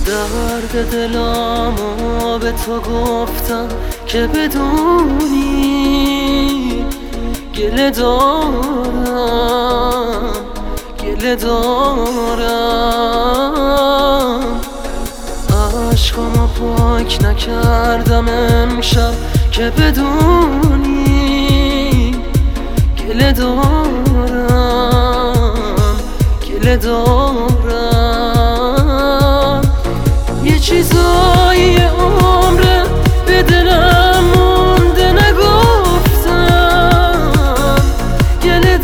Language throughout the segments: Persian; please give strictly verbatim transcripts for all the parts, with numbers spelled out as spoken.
درد دلامو به تو گفتم که بدونی گله دارم گله دارم عشقامو پاک نکردم امشب که بدونی گله دارم گله دارم یه چیزایی عمره به دلم مونده نگفتم گله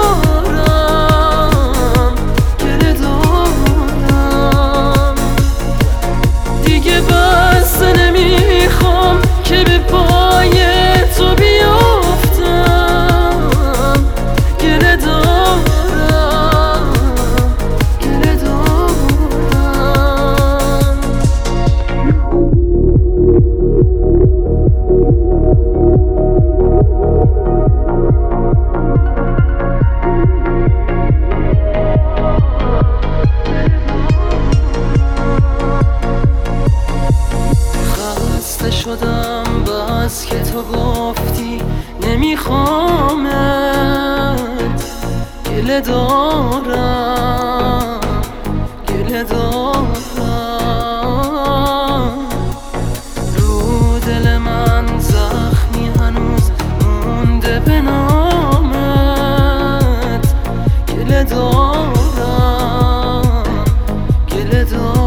دارم گله دارم دیگه بس نمیخوام که به پای تو بیافتم گله دارم گله دارم خسته شدم بس که تو گفتی نمیخوامت گله دارم گله دارم رو دل من زخمی هنوز مونده به نامت گله دارم گله دارم